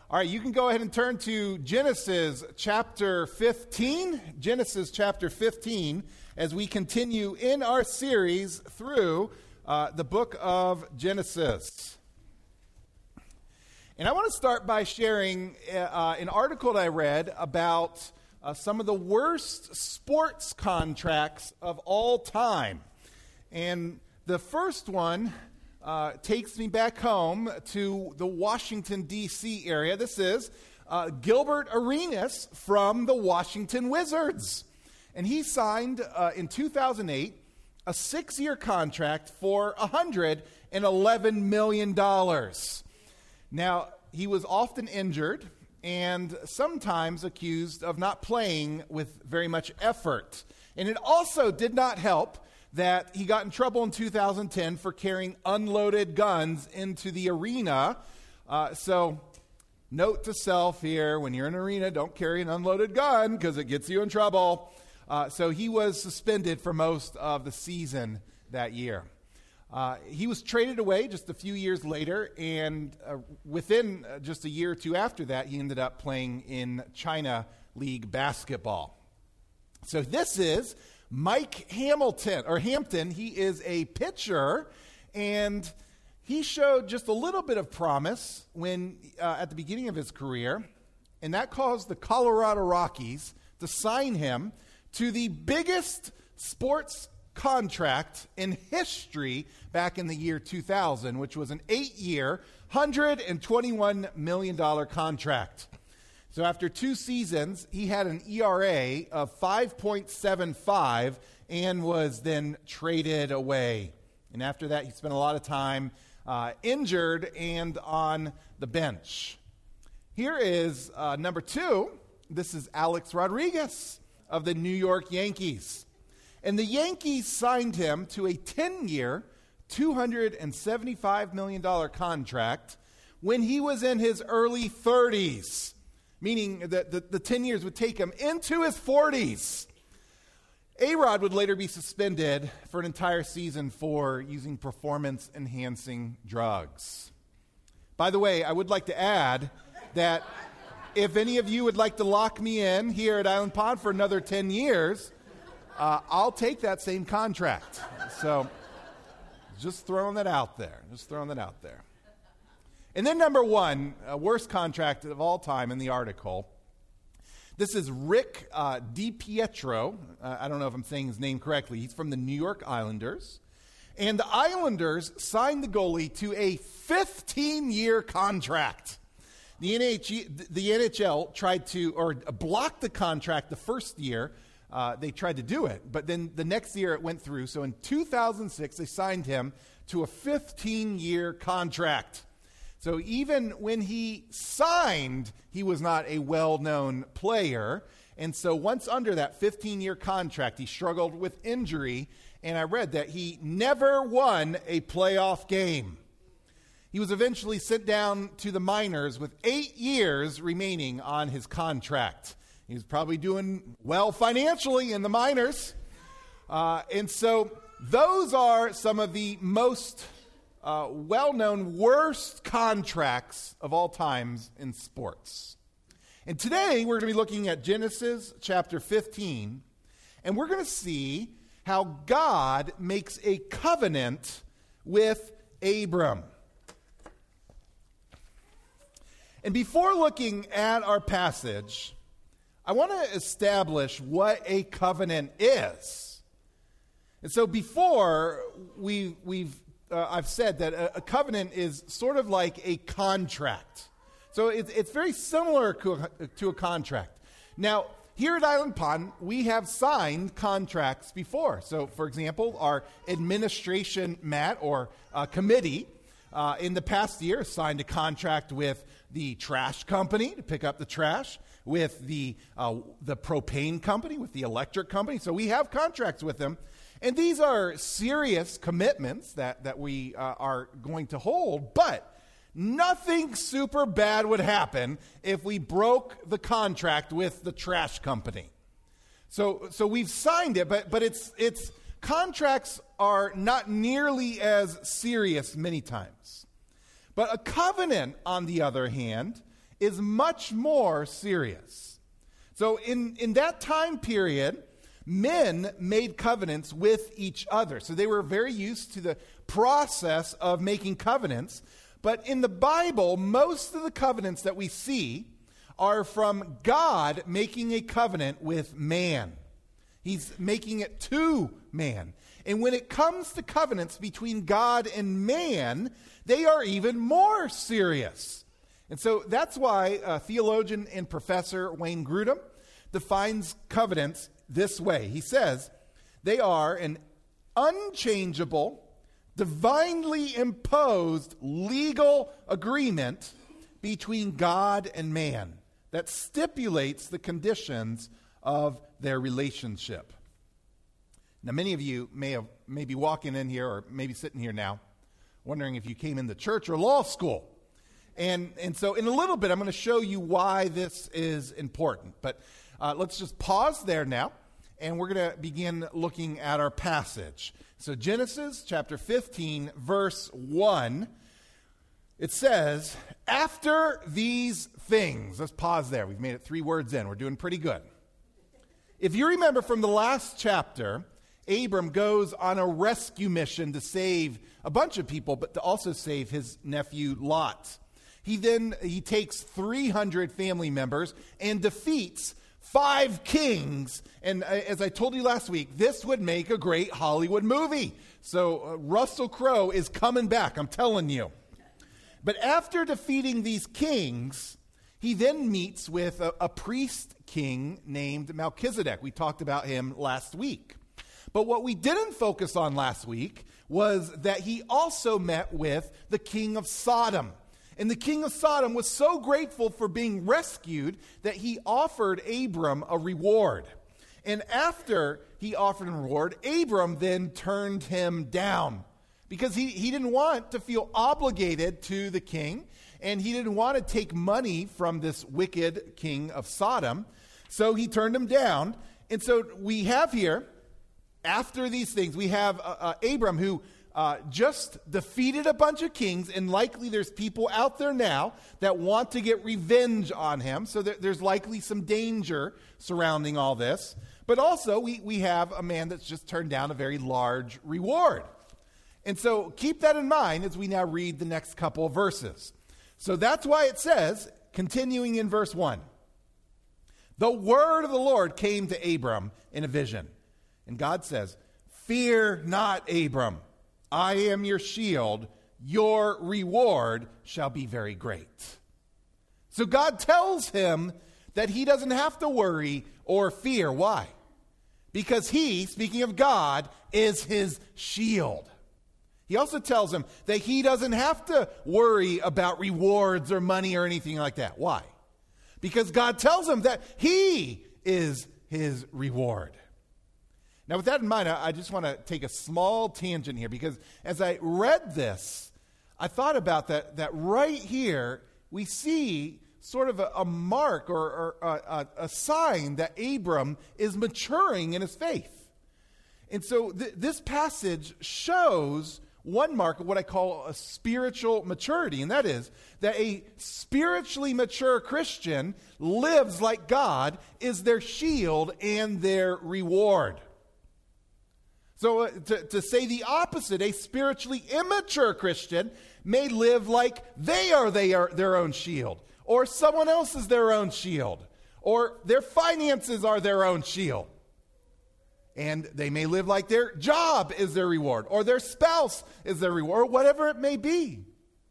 All right, you can go ahead and turn to Genesis chapter 15. Genesis chapter 15, as we continue in our series through the book of Genesis. And I want to start by sharing an article that I read about some of the worst sports contracts of all time. And the first one takes me back home to the Washington, D.C. area. This is Gilbert Arenas from the Washington Wizards. And he signed in 2008 a 6-year contract for $111 million. Now, he was often injured and sometimes accused of not playing with very much effort. And it also did not help that he got in trouble in 2010 for carrying unloaded guns into the arena. So, note to self here, when you're in an arena, don't carry an unloaded gun because it gets you in trouble. So he was suspended for most of the season that year. He was traded away just a few years later, and within just a year or two after that, he ended up playing in China League basketball. So this is Mike Hampton. He is a pitcher, and he showed just a little bit of promise when at the beginning of his career, and that caused the Colorado Rockies to sign him to the biggest sports contract in history back in the year 2000, which was an 8-year, $121 million contract. So after 2 seasons, he had an ERA of 5.75 and was then traded away. And after that, he spent a lot of time injured and on the bench. Here is number 2. This is Alex Rodriguez of the New York Yankees. And the Yankees signed him to a 10-year, $275 million contract when he was in his early 30s. Meaning that the 10 years would take him into his 40s. A-Rod would later be suspended for an entire season for using performance-enhancing drugs. By the way, I would like to add that if any of you would like to lock me in here at Island Pond for another 10 years, I'll take that same contract. So just throwing that out there. And then number 1, worst contract of all time in the article. This is Rick DiPietro. I don't know if I'm saying his name correctly. He's from the New York Islanders. And the Islanders signed the goalie to a 15-year contract. The NHL tried to, or blocked the contract the first year. They tried to do it, but then the next year it went through. So in 2006, they signed him to a 15-year contract. So even when he signed, he was not a well-known player. And so once under that 15-year contract, he struggled with injury. And I read that he never won a playoff game. He was eventually sent down to the minors with 8 years remaining on his contract. He was probably doing well financially in the minors. And so those are some of the most well-known worst contracts of all times in sports. And today we're going to be looking at Genesis chapter 15, and we're going to see how God makes a covenant with Abram. And before looking at our passage, I want to establish what a covenant is. And so before I've said that a covenant is sort of like a contract. So it's very similar to a contract. Now, here at Island Pond, we have signed contracts before. So, for example, our administration mat or committee in the past year signed a contract with the trash company to pick up the trash, with the propane company, with the electric company. So we have contracts with them. And these are serious commitments that we are going to hold, but nothing super bad would happen if we broke the contract with the trash company. So we've signed it, but it's contracts are not nearly as serious many times. But a covenant, on the other hand, is much more serious. So in that time period, men made covenants with each other. So they were very used to the process of making covenants. But in the Bible, most of the covenants that we see are from God making a covenant with man. He's making it to man. And when it comes to covenants between God and man, they are even more serious. And so that's why theologian and professor Wayne Grudem defines covenants this way. He says, they are an unchangeable, divinely imposed legal agreement between God and man that stipulates the conditions of their relationship. Now, many of you may be walking in here or maybe sitting here now wondering if you came into church or law school. And so in a little bit, I'm going to show you why this is important. But let's just pause there now, and we're going to begin looking at our passage. So Genesis chapter 15, verse 1, it says, after these things. Let's pause there. We've made it 3 words in. We're doing pretty good. If you remember from the last chapter, Abram goes on a rescue mission to save a bunch of people, but to also save his nephew Lot. He takes 300 family members and defeats 5 kings. And as I told you last week, this would make a great Hollywood movie. So Russell Crowe is coming back, I'm telling you. But after defeating these kings, he then meets with a priest king named Melchizedek. We talked about him last week. But what we didn't focus on last week was that he also met with the king of Sodom. And the king of Sodom was so grateful for being rescued that he offered Abram a reward. And after he offered a reward, Abram then turned him down because he didn't want to feel obligated to the king, and he didn't want to take money from this wicked king of Sodom. So he turned him down. And so we have here, after these things, we have Abram who just defeated a bunch of kings, and likely there's people out there now that want to get revenge on him. So there's likely some danger surrounding all this. But also we have a man that's just turned down a very large reward. And so keep that in mind as we now read the next couple of verses. So that's why it says, continuing in verse 1, the word of the Lord came to Abram in a vision. And God says, fear not, Abram. I am your shield. Your reward shall be very great. So God tells him that he doesn't have to worry or fear. Why? Because he, speaking of God, is his shield. He also tells him that he doesn't have to worry about rewards or money or anything like that. Why? Because God tells him that he is his reward. Now, with that in mind, I just want to take a small tangent here, because as I read this, I thought about that right here, we see sort of a mark or a sign that Abram is maturing in his faith. And so this passage shows one mark of what I call a spiritual maturity, and that is that a spiritually mature Christian lives like God is their shield and their reward. So to say the opposite, a spiritually immature Christian may live like they are their own shield, or someone else is their own shield, or their finances are their own shield. And they may live like their job is their reward, or their spouse is their reward, or whatever it may be.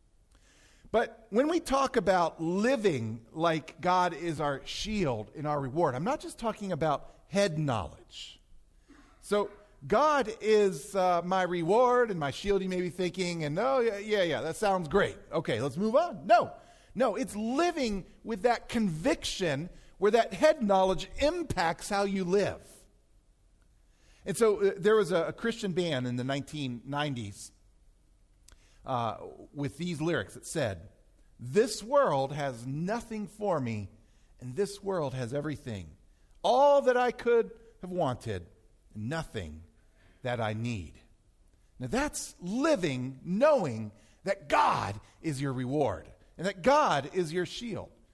But when we talk about living like God is our shield and our reward, I'm not just talking about head knowledge. So God is my reward and my shield, you may be thinking, and yeah, that sounds great. Okay, let's move on. No, it's living with that conviction where that head knowledge impacts how you live. And so there was a Christian band in the 1990s with these lyrics that said, this world has nothing for me, and this world has everything. All that I could have wanted, nothing that I need. Now that's living knowing that God is your reward and that God is your shield.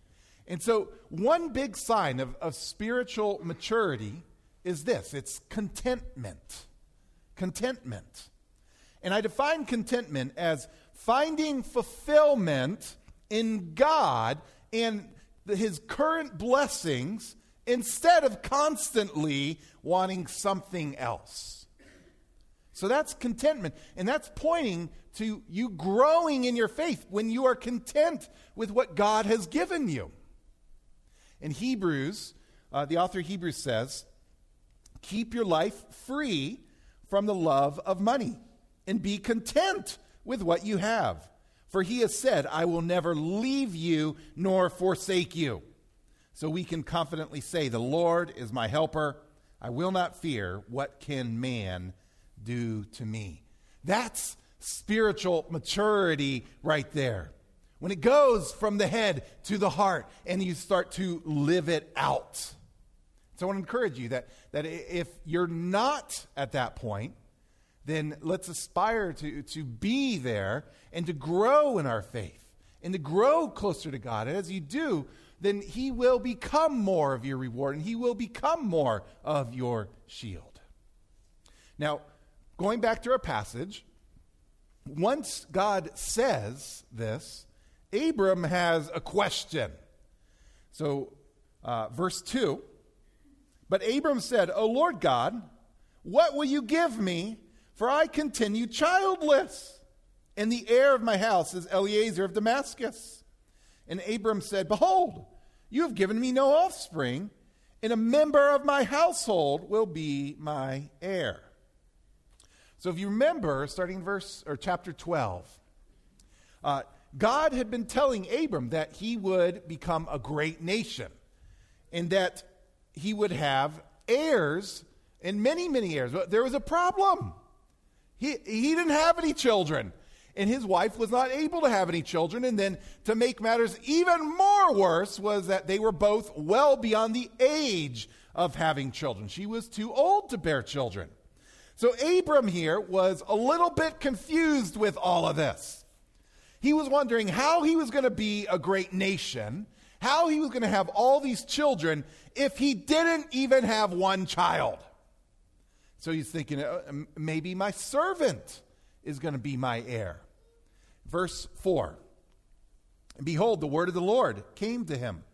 And so one big sign of spiritual maturity is this. It's contentment. Contentment. And I define contentment as finding fulfillment in God and his current blessings instead of constantly wanting something else. So that's contentment. And that's pointing to you growing in your faith when you are content with what God has given you. In Hebrews, the author of Hebrews says, keep your life free from the love of money and be content with what you have. For he has said, I will never leave you nor forsake you. So we can confidently say, the Lord is my helper. I will not fear. What can man do to me? That's spiritual maturity right there. When it goes from the head to the heart and you start to live it out. So I want to encourage you that if you're not at that point, then let's aspire to be there and to grow in our faith and to grow closer to God. And as you do, then he will become more of your reward and he will become more of your shield. Now, going back to our passage, once God says this, Abram has a question. So, verse 2, but Abram said, O Lord God, what will you give me? For I continue childless, and the heir of my house is Eliezer of Damascus. And Abram said, Behold, you have given me no offspring, and a member of my household will be my heir. So if you remember, starting in chapter 12, God had been telling Abram that he would become a great nation, and that he would have heirs, and many, many heirs. But there was a problem. He didn't have any children, and his wife was not able to have any children. And then to make matters even more worse was that they were both well beyond the age of having children. She was too old to bear children. So Abram here was a little bit confused with all of this. He was wondering how he was going to be a great nation, how he was going to have all these children if he didn't even have one child. So he's thinking, maybe my servant is going to be my heir. Verse 4, and behold, the word of the Lord came to him.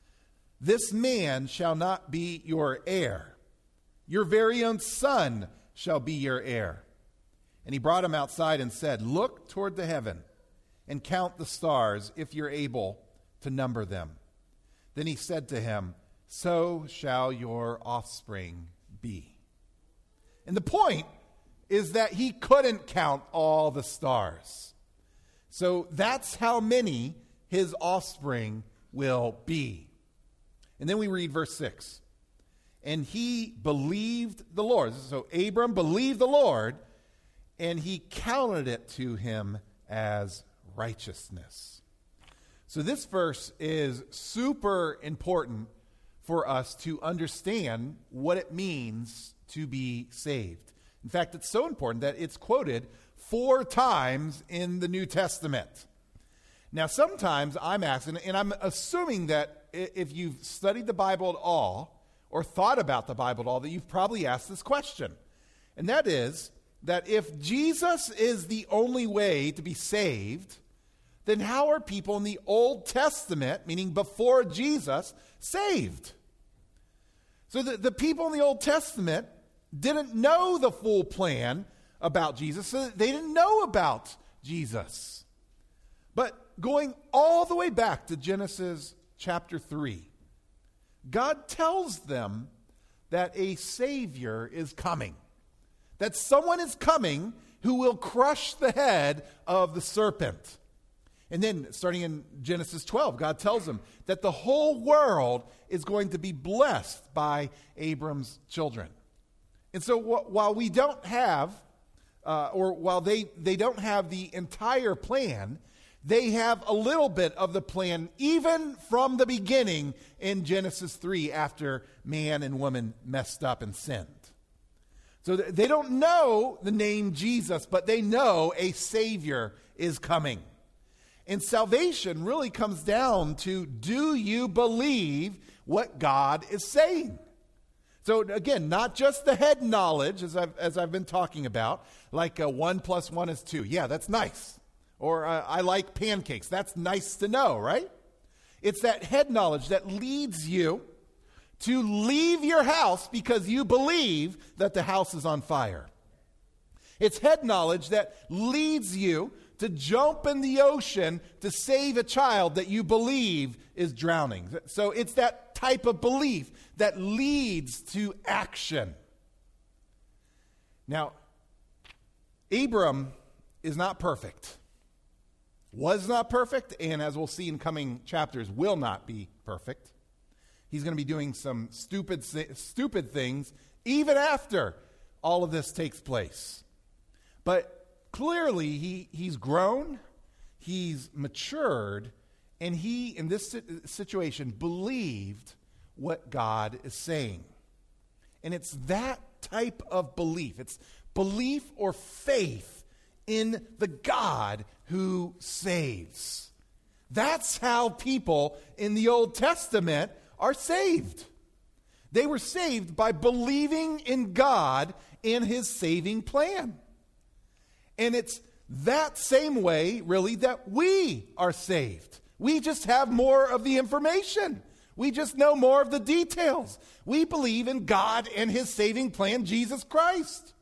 This man shall not be your heir. Your very own son shall be your heir. And he brought him outside and said, Look toward the heaven and count the stars, if you're able to number them. Then he said to him, So shall your offspring be. And the point is that he couldn't count all the stars. So that's how many his offspring will be. And then we read verse 6. And he believed the Lord. So Abram believed the Lord, and he counted it to him as righteousness. So this verse is super important for us to understand what it means to be saved. In fact, it's so important that it's quoted 4 times in the New Testament. Now, sometimes I'm asking, and I'm assuming that if you've studied the Bible at all or thought about the Bible at all, that you've probably asked this question. And that is that if Jesus is the only way to be saved, then how are people in the Old Testament, meaning before Jesus, saved? So the people in the Old Testament didn't know the full plan about Jesus, so they didn't know about Jesus. But going all the way back to Genesis chapter 3, God tells them that a Savior is coming, that someone is coming who will crush the head of the serpent. And then, starting in Genesis 12, God tells them that the whole world is going to be blessed by Abram's children. And so while we don't have, while they don't have the entire plan, they have a little bit of the plan even from the beginning in Genesis 3 after man and woman messed up and sinned. So they don't know the name Jesus, but they know a Savior is coming. And salvation really comes down to, do you believe what God is saying? So again, not just the head knowledge, as I've been talking about, like 1 + 1 is 2. Yeah, that's nice. Or I like pancakes. That's nice to know, right? It's that head knowledge that leads you to leave your house because you believe that the house is on fire. It's head knowledge that leads you to jump in the ocean to save a child that you believe is drowning. So it's that type of belief that leads to action. Now, Abram is not perfect. Was not perfect, and as we'll see in coming chapters, will not be perfect. He's going to be doing some stupid things even after all of this takes place. But clearly, he's grown, he's matured, and he, in this situation, believed what God is saying. And it's that type of belief. It's belief or faith in the God who saves. That's how people in the Old Testament are saved. They were saved by believing in God and his saving plan. And it's that same way, really, that we are saved. We just have more of the information. We just know more of the details. We believe in God and his saving plan, Jesus Christ.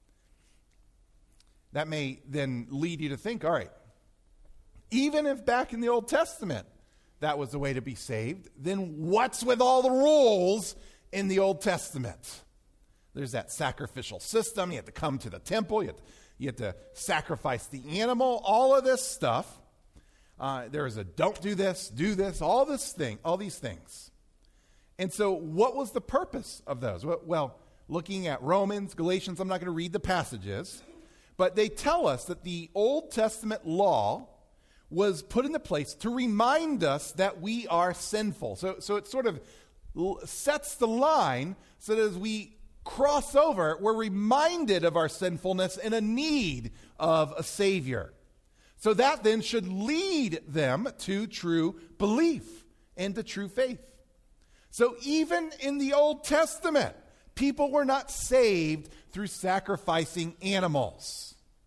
That may then lead you to think, all right, even if back in the Old Testament that was the way to be saved, then what's with all the rules in the Old Testament? There's that sacrificial system. You have to come to the temple. You have to sacrifice the animal. All of this stuff. There is a don't do this, all these things. And so what was the purpose of those? Well, looking at Romans, Galatians, I'm not going to read the passages, but they tell us that the Old Testament law was put into place to remind us that we are sinful. So it sort of sets the line so that as we cross over, we're reminded of our sinfulness and a need of a Savior. So that then should lead them to true belief and to true faith. So even in the Old Testament, people were not saved through sacrificing animals.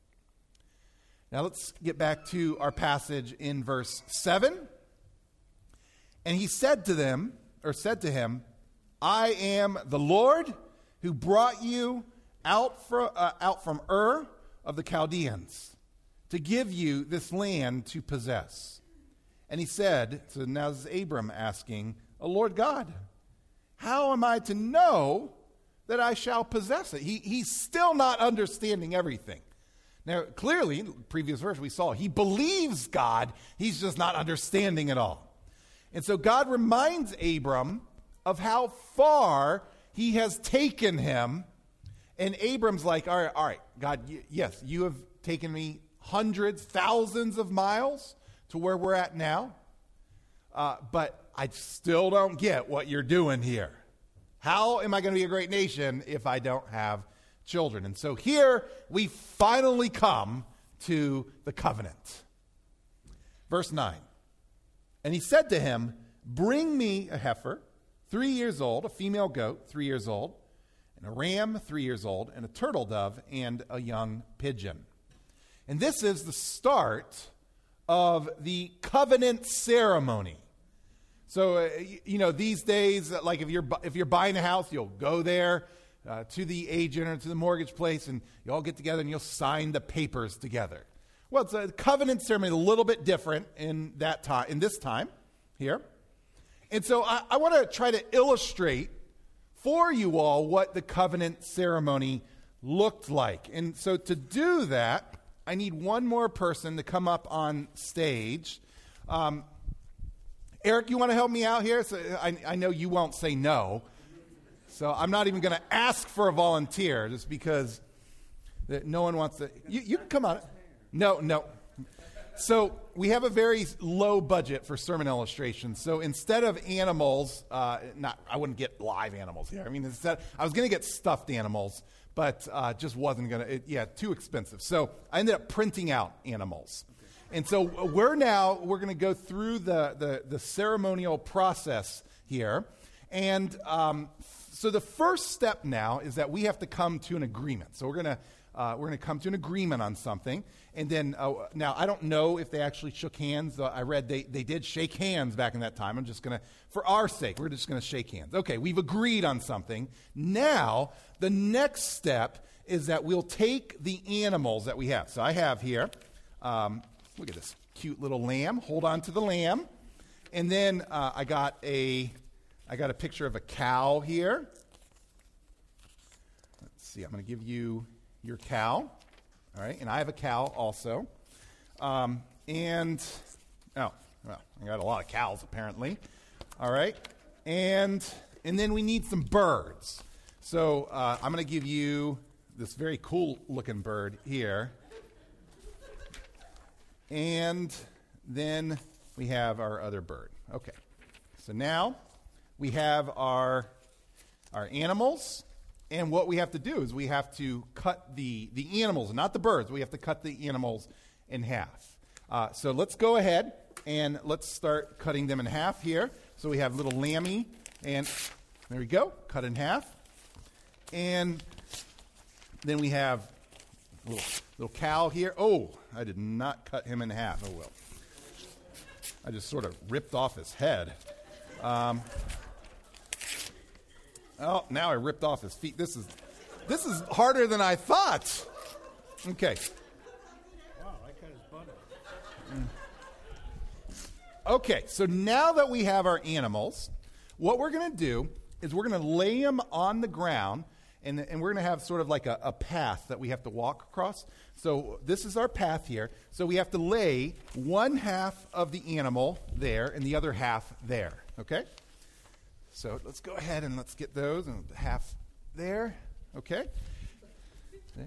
Now let's get back to our passage in verse 7. And he said to him, I am the Lord who brought you out from Ur of the Chaldeans to give you this land to possess. And he said, so now this is Abram asking, O Lord God, how am I to know that I shall possess it? He's still not understanding everything. Now, clearly, in the previous verse we saw, he believes God, he's just not understanding it all. And so God reminds Abram of how far he has taken him. And Abram's like, all right, God, yes, you have taken me hundreds, thousands of miles to where we're at now. But I still don't get what you're doing here. How am I going to be a great nation if I don't have children? And so here we finally come to the covenant. Verse 9. And he said to him, bring me a heifer, 3 years old, a female goat, 3 years old, and a ram, 3 years old, and a turtle dove, and a young pigeon. And this is the start of the covenant ceremony. So, these days, like if you're buying a house, you'll go there to the agent or to the mortgage place, and you all get together and you'll sign the papers together. Well, it's a covenant ceremony, a little bit different in this time here. And so I want to try to illustrate for you all what the covenant ceremony looked like. And so to do that, I need one more person to come up on stage. Eric, you want to help me out here? So I know you won't say no. So I'm not even going to ask for a volunteer just because no one wants to. You can come on. No. So we have a very low budget for sermon illustrations. So instead of animals, I wouldn't get live animals here. I mean, I was going to get stuffed animals, but just wasn't going to. Too expensive. So I ended up printing out animals. And so we're going to go through the ceremonial process here. And so the first step now is that we have to come to an agreement. So we're going to come to an agreement on something. And then, now I don't know if they actually shook hands. I read they did shake hands back in that time. I'm just going to, for our sake, we're just going to shake hands. Okay, we've agreed on something. Now, the next step is that we'll take the animals that we have. So I have here, look at this cute little lamb. Hold on to the lamb. And then I got a picture of a cow here. Let's see, I'm going to give you your cow. All right, and I have a cow also. I got a lot of cows apparently. All right, and then we need some birds. So I'm going to give you this very cool looking bird here. And then we have our other bird. Okay, so now we have our animals. And what we have to do is we have to cut the animals, not the birds. We have to cut the animals in half. So let's go ahead and let's start cutting them in half here. So we have little lammy, and there we go, cut in half. And then we have little cow here. Oh, I did not cut him in half. Oh, well. I just sort of ripped off his head. Oh, now I ripped off his feet. This is harder than I thought. Okay. Wow, I cut his butt off. Okay, so now that we have our animals, what we're going to do is we're going to lay them on the ground, and we're going to have sort of like a path that we have to walk across. So this is our path here. So we have to lay one half of the animal there and the other half there, okay? So let's go ahead and let's get those, and half there, okay? Okay.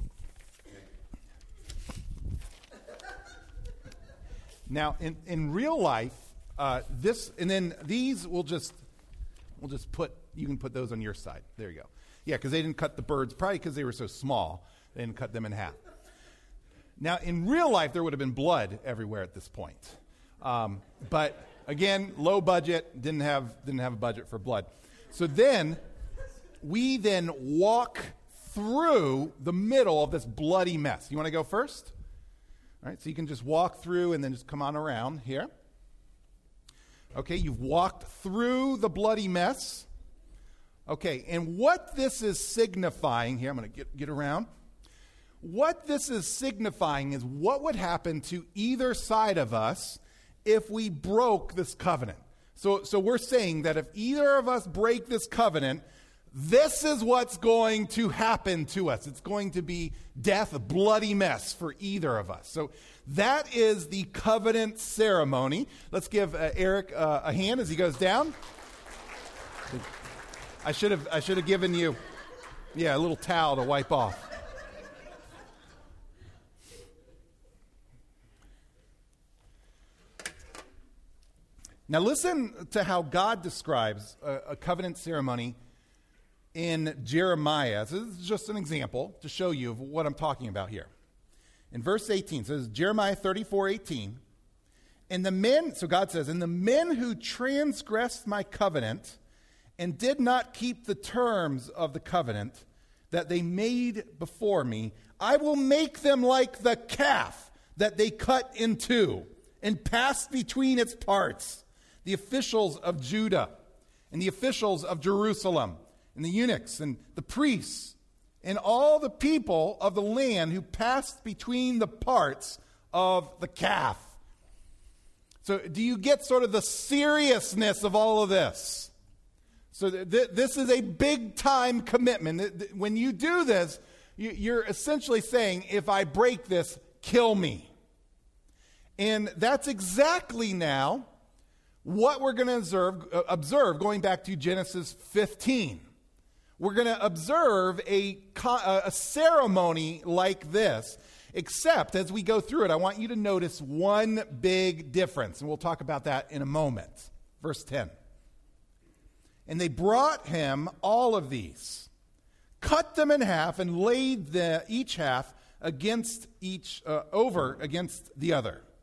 Now, in real life, this, and then these we'll just put, you can put those on your side. There you go. Yeah, because they didn't cut the birds, probably because they were so small, they didn't cut them in half. Now, in real life, there would have been blood everywhere at this point. But again, low budget, didn't have a budget for blood. So then we walk through the middle of this bloody mess. You want to go first? All right, so you can just walk through and then just come on around here. Okay, you've walked through the bloody mess. Okay, and what this is signifying here, I'm going to get around. What this is signifying is what would happen to either side of us if we broke this covenant. So we're saying that if either of us break this covenant, this is what's going to happen to us. It's going to be death, a bloody mess for either of us. So that is the covenant ceremony. Let's give Eric a hand as he goes down. I should have given you, a little towel to wipe off. Now listen to how God describes a covenant ceremony in Jeremiah. So this is just an example to show you of what I'm talking about here. In verse 18, it says, Jeremiah 34:18, and the men, so God says, and the men who transgressed my covenant and did not keep the terms of the covenant that they made before me, I will make them like the calf that they cut in two and passed between its parts. The officials of Judah and the officials of Jerusalem and the eunuchs and the priests and all the people of the land who passed between the parts of the calf. So do you get sort of the seriousness of all of this? So this is a big time commitment. When you do this, you're essentially saying, if I break this, kill me. And that's exactly now what we're going to observe going back to Genesis 15. We're going to observe a ceremony like this, except as we go through it, I want you to notice one big difference, and we'll talk about that in a moment. Verse 10. And they brought him all of these, cut them in half, and laid each half against against the other.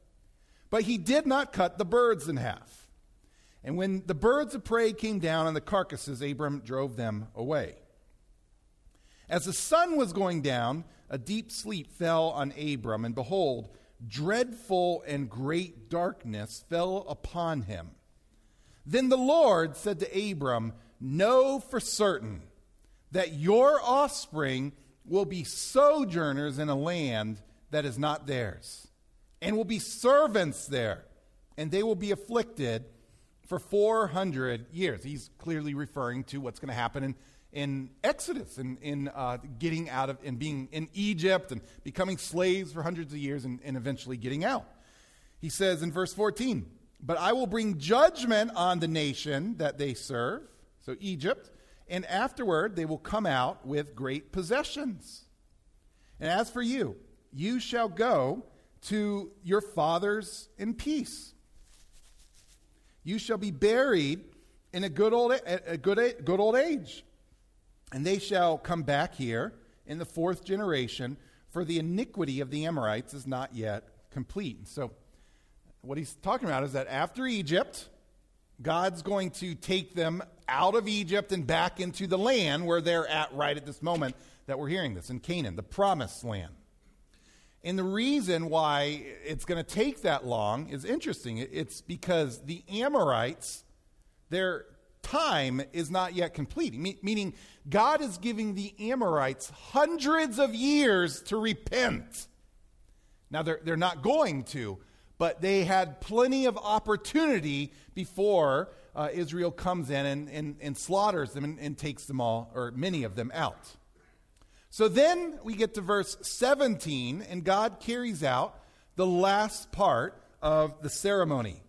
But he did not cut the birds in half. And when the birds of prey came down on the carcasses, Abram drove them away. As the sun was going down, a deep sleep fell on Abram, and behold, dreadful and great darkness fell upon him. Then the Lord said to Abram, "Know for certain that your offspring will be sojourners in a land that is not theirs, and will be servants there, and they will be afflicted for 400 years. He's clearly referring to what's going to happen in Exodus, in getting out of, and being in Egypt, and becoming slaves for hundreds of years, and eventually getting out. He says in verse 14, "But I will bring judgment on the nation that they serve," so Egypt, "and afterward they will come out with great possessions. And as for you, you shall go to your fathers in peace. You shall be buried in a good old age. And they shall come back here in the 4th generation, for the iniquity of the Amorites is not yet complete." And so what he's talking about is that after Egypt, God's going to take them out of Egypt and back into the land where they're at right at this moment that we're hearing this, in Canaan, the promised land. And the reason why it's going to take that long is interesting. It's because the Amorites, their time is not yet complete, meaning God is giving the Amorites hundreds of years to repent. Now, they're not going to, but they had plenty of opportunity before Israel comes in and slaughters them and takes them all, or many of them, out. So then we get to verse 17, and God carries out the last part of the ceremony.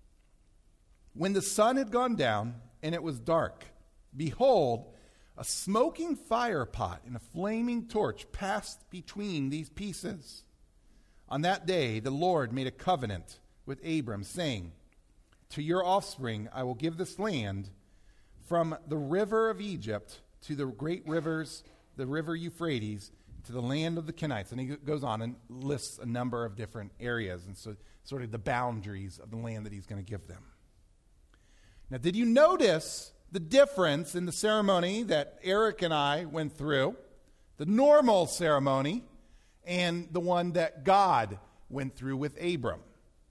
"When the sun had gone down and it was dark, behold, a smoking fire pot and a flaming torch passed between these pieces. On that day the Lord made a covenant with Abram, saying, 'To your offspring I will give this land, from the river of Egypt to the great rivers, the river Euphrates, to the land of the Kenites.'" And he goes on and lists a number of different areas, and so sort of the boundaries of the land that he's going to give them. Now, did you notice the difference in the ceremony that Eric and I went through, the normal ceremony, and the one that God went through with Abram?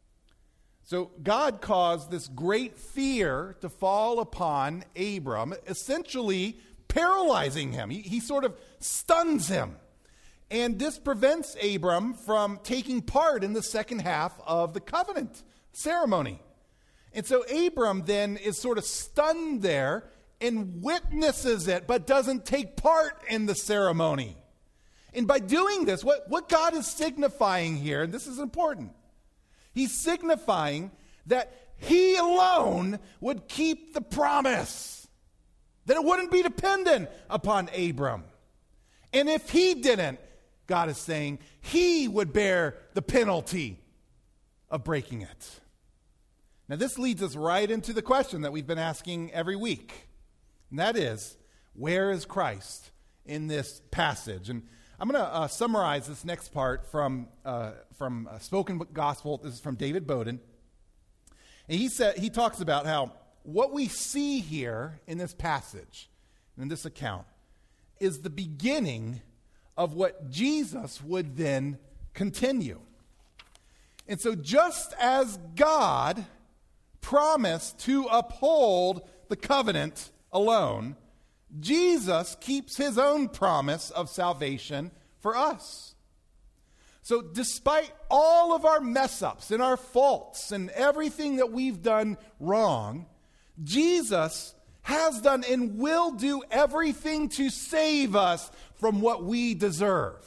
So God caused this great fear to fall upon Abram, essentially paralyzing him. He sort of stuns him. And this prevents Abram from taking part in the second half of the covenant ceremony. And so Abram then is sort of stunned there and witnesses it, but doesn't take part in the ceremony. And by doing this, what God is signifying here, and this is important, he's signifying that he alone would keep the promise, that it wouldn't be dependent upon Abram. And if he didn't, God is saying he would bear the penalty of breaking it. Now, this leads us right into the question that we've been asking every week, and that is, where is Christ in this passage? And I'm going to summarize this next part from Spoken Gospel. This is from David Bowden. And he talks about how what we see here in this passage, in this account, is the beginning of what Jesus would then continue. And so just as God promised to uphold the covenant alone, Jesus keeps his own promise of salvation for us. So despite all of our mess-ups and our faults and everything that we've done wrong, Jesus has done and will do everything to save us from what we deserve.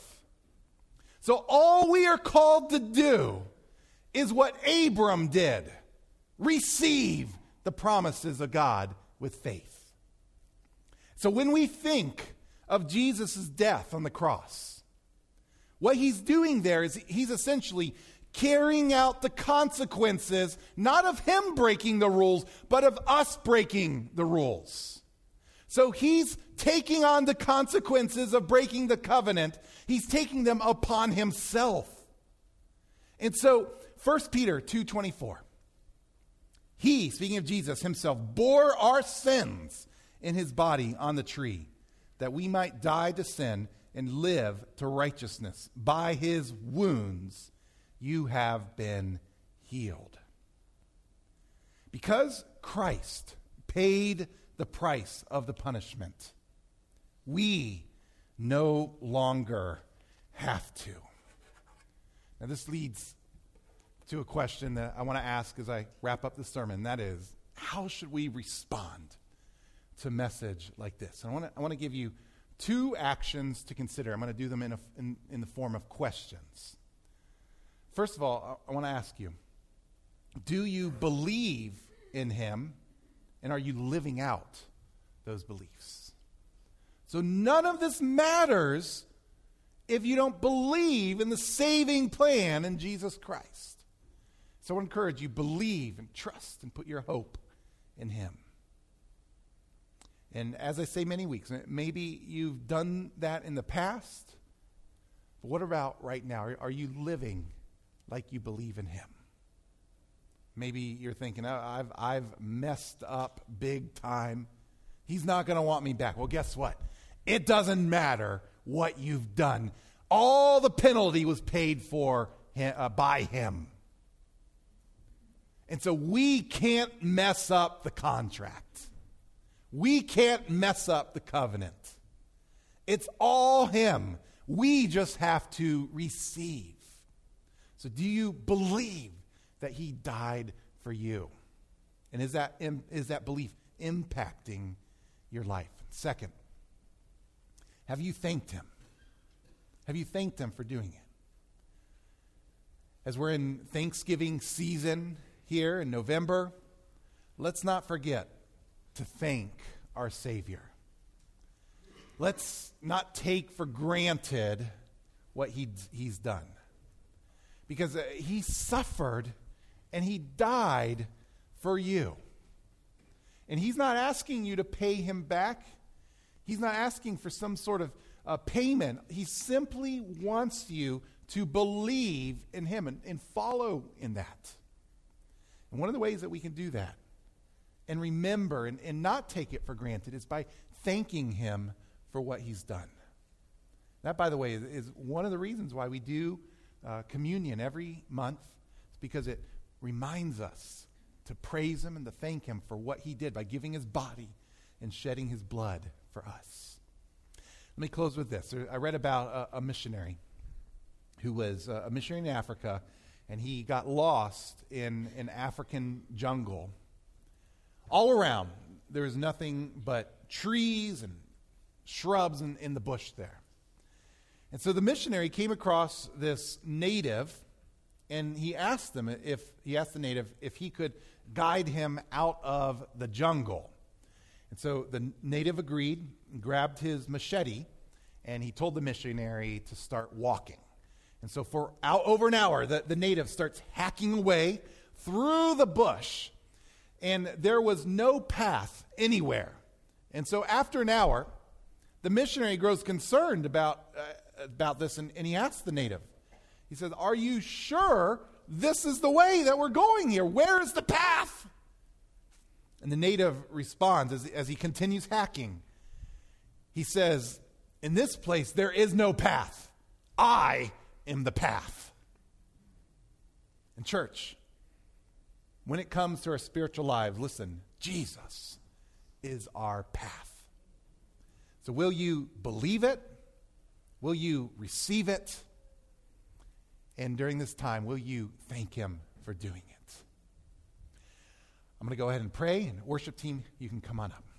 So all we are called to do is what Abram did: receive the promises of God with faith. So when we think of Jesus' death on the cross, what he's doing there is he's essentially carrying out the consequences, not of him breaking the rules, but of us breaking the rules. So he's taking on the consequences of breaking the covenant. He's taking them upon himself. And so 1 Peter 2:24. He, speaking of Jesus himself, bore our sins in his body on the tree, that we might die to sin and live to righteousness. By his wounds you have been healed. Because Christ paid the price of the punishment, we no longer have to. Now this leads to a question that I want to ask as I wrap up the sermon. That is, how should we respond to a message like this? And I want to give you two actions to consider. I'm going to do them in the form of questions. First of all, I want to ask you, do you believe in him, and are you living out those beliefs? So none of this matters if you don't believe in the saving plan in Jesus Christ. So I encourage you, believe and trust and put your hope in him. And as I say many weeks, maybe you've done that in the past, but what about right now? Are you living like you believe in him? Maybe you're thinking, oh, I've messed up big time. He's not going to want me back. Well, guess what? It doesn't matter what you've done. All the penalty was paid for by him. And so we can't mess up the contract. We can't mess up the covenant. It's all him. We just have to receive. So do you believe that he died for you? And is that belief impacting your life? Second, have you thanked him? Have you thanked him for doing it? As we're in Thanksgiving season here in November, let's not forget to thank our Savior. Let's not take for granted what he's done. Because he suffered and he died for you. And he's not asking you to pay him back. He's not asking for some sort of payment. He simply wants you to believe in him and follow in that. And one of the ways that we can do that and remember and not take it for granted is by thanking him for what he's done. That, by the way, is one of the reasons why we do communion every month. It's because it reminds us to praise him and to thank him for what he did by giving his body and shedding his blood for us. Let me close with this. I read about a missionary who was a missionary in Africa, and he got lost in an African jungle. All around, there was nothing but trees and shrubs in the bush there. And so the missionary came across this native, and he asked the native if he could guide him out of the jungle. And so the native agreed, grabbed his machete, and he told the missionary to start walking. And so for over an hour, the native starts hacking away through the bush, and there was no path anywhere. And so after an hour, the missionary grows concerned about this, and he asks the native. He says, "Are you sure this is the way that we're going here? Where is the path?" And the native responds as he continues hacking. He says, "In this place, there is no path. I am the path." And church, when it comes to our spiritual lives, listen, Jesus is our path. So will you believe it? Will you receive it? And during this time, will you thank him for doing it? I'm going to go ahead and pray, and worship team, you can come on up.